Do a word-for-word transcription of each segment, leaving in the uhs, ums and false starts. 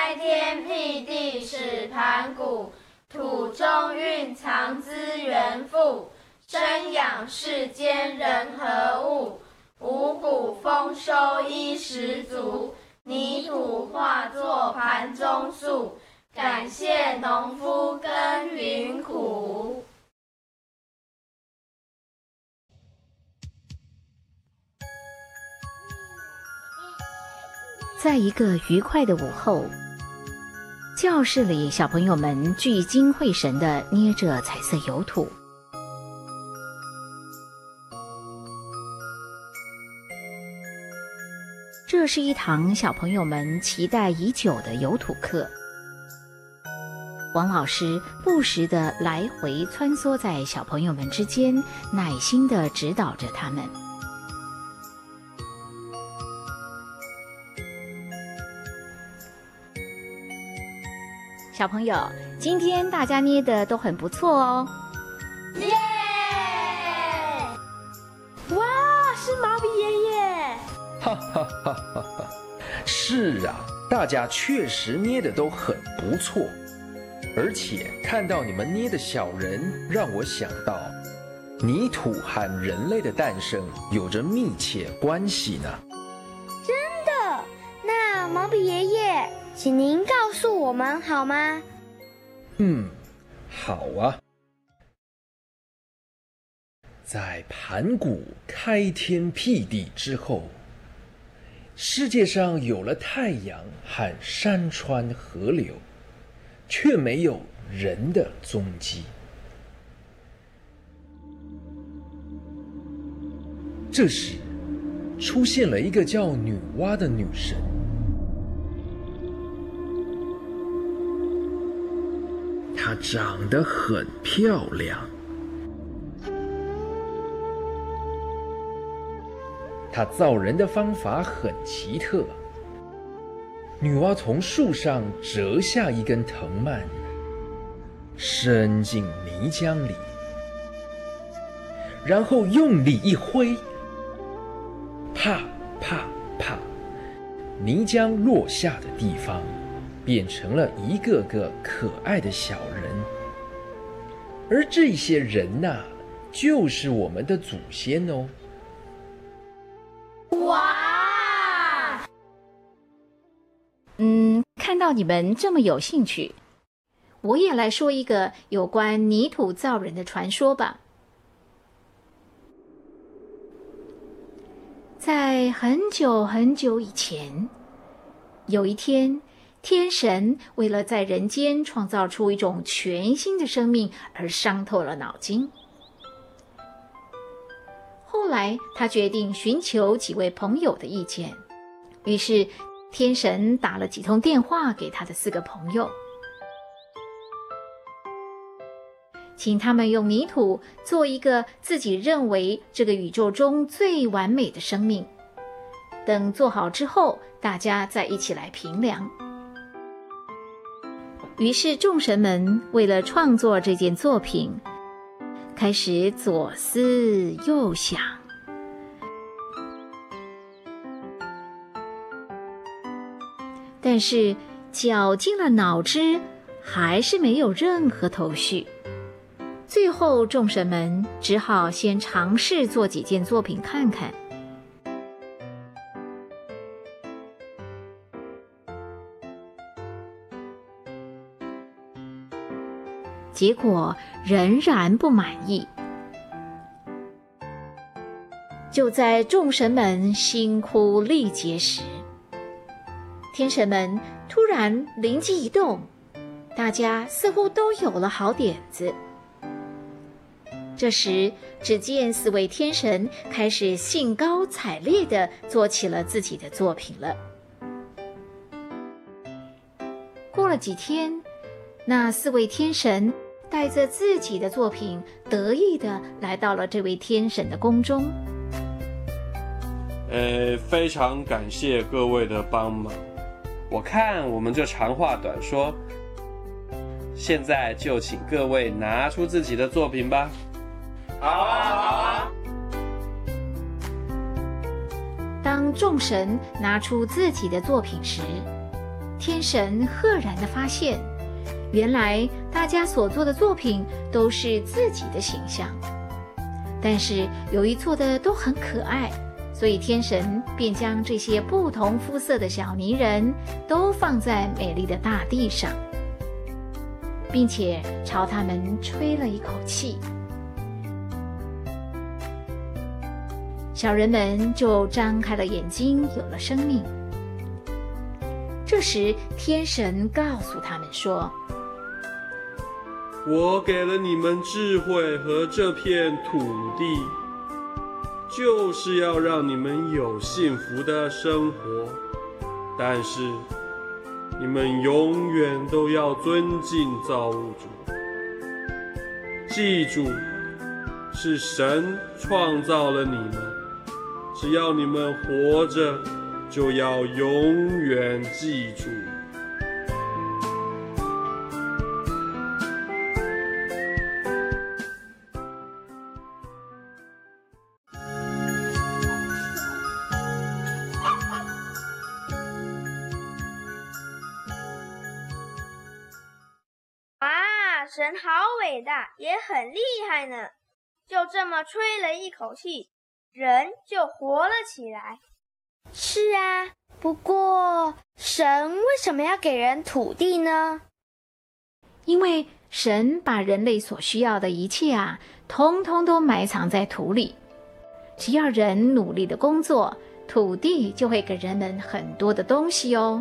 开天辟地始盘古，土中蕴藏资源富，生养世间人和物，五谷丰收衣食足，泥土化作盘中素，感谢农夫耕耘苦。 在一个愉快的午后，教室里小朋友们聚精会神地捏着彩色油土。这是一堂小朋友们期待已久的油土课。王老师不时地来回穿梭在小朋友们之间，耐心地指导着他们。小朋友，今天大家捏的都很不错哦。 耶！ 哇，是毛笔爷爷！ 哈哈哈哈哈！是啊，大家确实捏的都很不错，而且看到你们捏的小人，让我想到泥土和人类的诞生有着密切关系呢。 真的？那毛笔爷爷，请您告诉我们好吗？ 嗯，好啊。在盘古开天辟地之后，世界上有了太阳和山川河流，却没有人的踪迹。这时，出现了一个叫女娲的女神。她长得很漂亮，她造人的方法很奇特。女娲从树上折下一根藤蔓，伸进泥浆里，然后用力一挥，啪啪啪，泥浆落下的地方变成了一个个可爱的小人，而这些人呐、啊，就是我们的祖先哦。 哇！ 嗯，看到你们这么有兴趣，我也来说一个有关泥土造人的传说吧。在很久很久以前，有一天，天神为了在人间创造出一种全新的生命而伤透了脑筋。后来，他决定寻求几位朋友的意见，于是天神打了几通电话给他的四个朋友，请他们用泥土做一个自己认为这个宇宙中最完美的生命。等做好之后，大家再一起来评量。于是众神们为了创作这件作品，开始左思右想。但是绞尽了脑汁，还是没有任何头绪。最后众神们只好先尝试做几件作品看看。结果仍然不满意。就在众神们心枯力竭时，天神们突然灵机一动，大家似乎都有了好点子。这时，只见四位天神开始兴高采烈地做起了自己的作品了。过了几天，那四位天神带着自己的作品，得意地来到了这位天神的宫中。 呃，非常感谢各位的帮忙。我看我们就长话短说，现在就请各位拿出自己的作品吧。 好啊，好啊。 当众神拿出自己的作品时， 天神赫然地发现，原来大家所做的作品都是自己的形象，但是由于做的都很可爱，所以天神便将这些不同肤色的小泥人都放在美丽的大地上，并且朝他们吹了一口气。小人们就张开了眼睛，有了生命。这时，天神告诉他们说： 我给了你们智慧和这片土地，就是要让你们有幸福的生活，但是你们永远都要尊敬造物主。记住，是神创造了你们，只要你们活着，就要永远记住。 哇，神好伟大，也很厉害呢！就这么吹了一口气，人就活了起来。 是啊，不过神为什么要给人土地呢？ 因为神把人类所需要的一切啊，通通都埋藏在土里。只要人努力的工作，土地就会给人们很多的东西哦。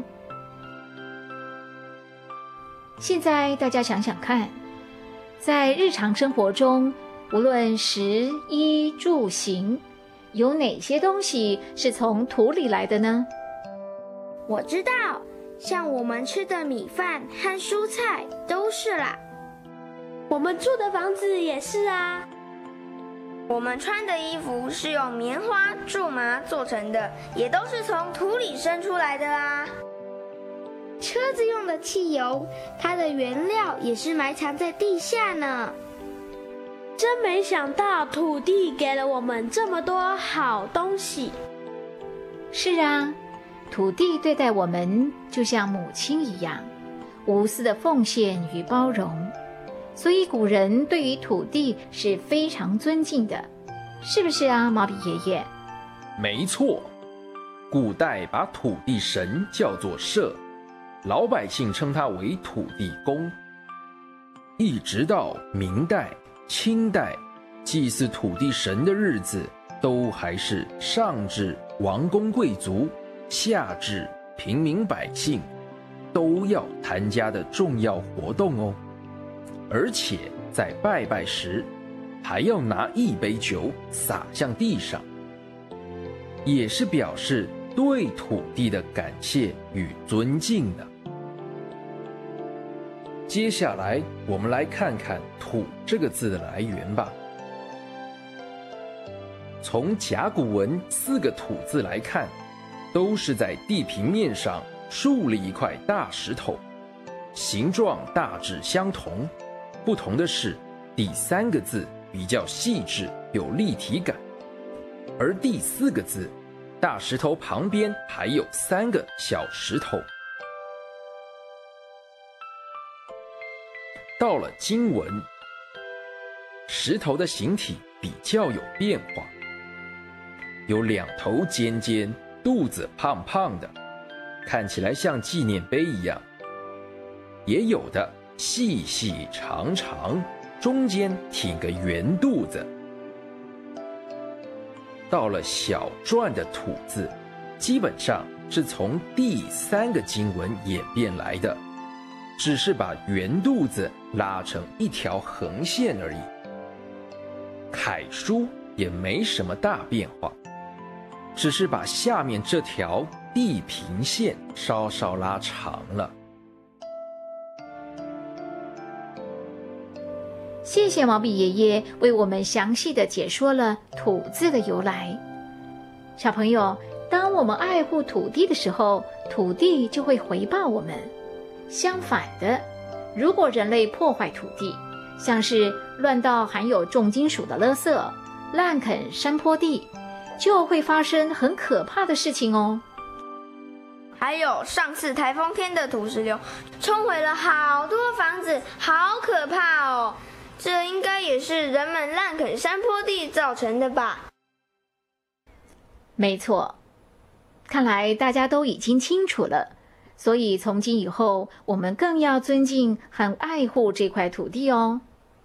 现在大家想想看，在日常生活中，无论食衣住行，有哪些东西是从土里来的呢？ 我知道，像我们吃的米饭和蔬菜都是啦。 我们住的房子也是啊。我们穿的衣服是用棉花、苎麻做成的，也都是从土里生出来的啊。 车子用的汽油，它的原料也是埋藏在地下呢。 真没想到土地给了我们这么多好东西。 是啊，土地对待我们就像母亲一样，无私的奉献与包容，所以古人对于土地是非常尊敬的，是不是啊，毛笔爷爷？ 没错，古代把土地神叫做社，老百姓称他为土地公。一直到明代、清代，祭祀土地神的日子都还是上至王公贵族，下至平民百姓都要参加的重要活动哦。而且在拜拜时，还要拿一杯酒洒向地上，也是表示对土地的感谢与尊敬的。接下来我们来看看土这个字的来源吧。从甲骨文四个土字来看，都是在地平面上竖了一块大石头，形状大致相同，不同的是第三个字比较细致有立体感，而第四个字大石头旁边还有三个小石头。到了金文，石头的形体比较有变化，有两头尖尖，肚子胖胖的，看起来像纪念碑一样，也有的细细长长，中间挺个圆肚子。到了小篆的土字，基本上是从第三个经文演变来的，只是把圆肚子拉成一条横线而已。楷书也没什么大变化，只是把下面这条地平线稍稍拉长了。 谢谢毛笔爷爷为我们详细的解说了土字的由来。小朋友，当我们爱护土地的时候，土地就会回报我们。相反的，如果人类破坏土地，像是乱倒含有重金属的垃圾，滥垦山坡地，就会发生很可怕的事情哦。 还有上次台风天的土石流，冲毁了好多房子，好可怕哦！这应该也是人们滥垦山坡地造成的吧？ 没错，看来大家都已经清楚了。所以从今以后，我们更要尊敬和爱护这块土地哦。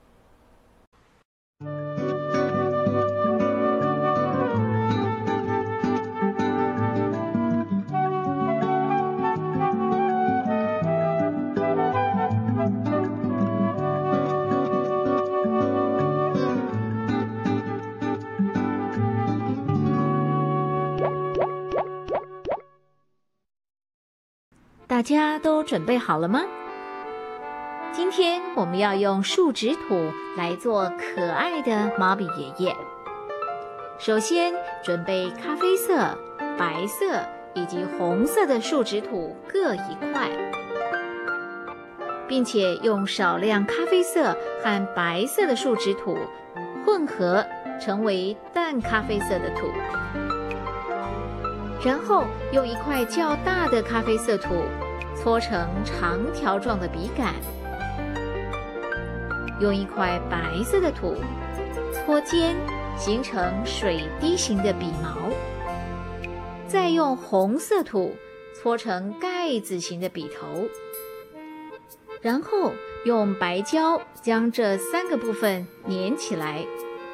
大家都准备好了吗？今天我们要用树脂土来做可爱的毛笔爷爷。首先准备咖啡色、白色以及红色的树脂土各一块，并且用少量咖啡色和白色的树脂土混合成为淡咖啡色的土。然后用一块较大的咖啡色土搓成长条状的笔杆，用一块白色的土搓尖，形成水滴形的笔毛，再用红色土搓成盖子形的笔头，然后用白胶将这三个部分粘起来。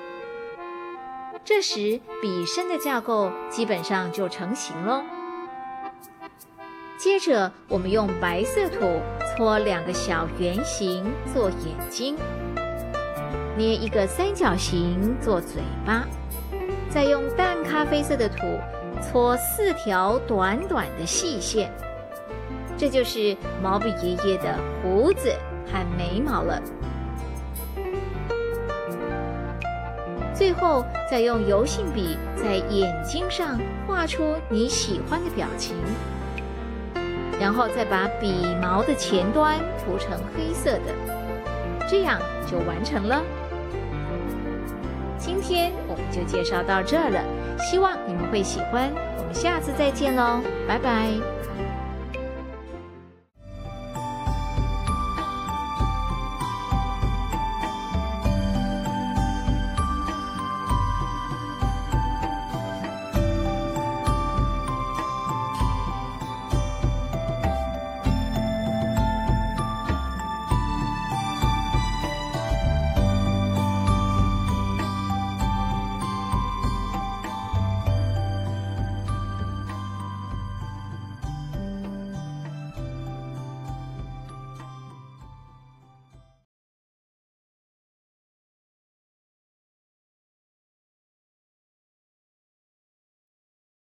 这时笔身的架构基本上就成型咯。接着我们用白色土搓两个小圆形做眼睛，捏一个三角形做嘴巴，再用淡咖啡色的土搓四条短短的细线，这就是毛笔爷爷的胡子和眉毛了。最后再用油性笔在眼睛上画出你喜欢的表情，然后再把笔毛的前端涂成黑色的，这样就完成了。今天我们就介绍到这儿了，希望你们会喜欢，我们下次再见喽，拜拜。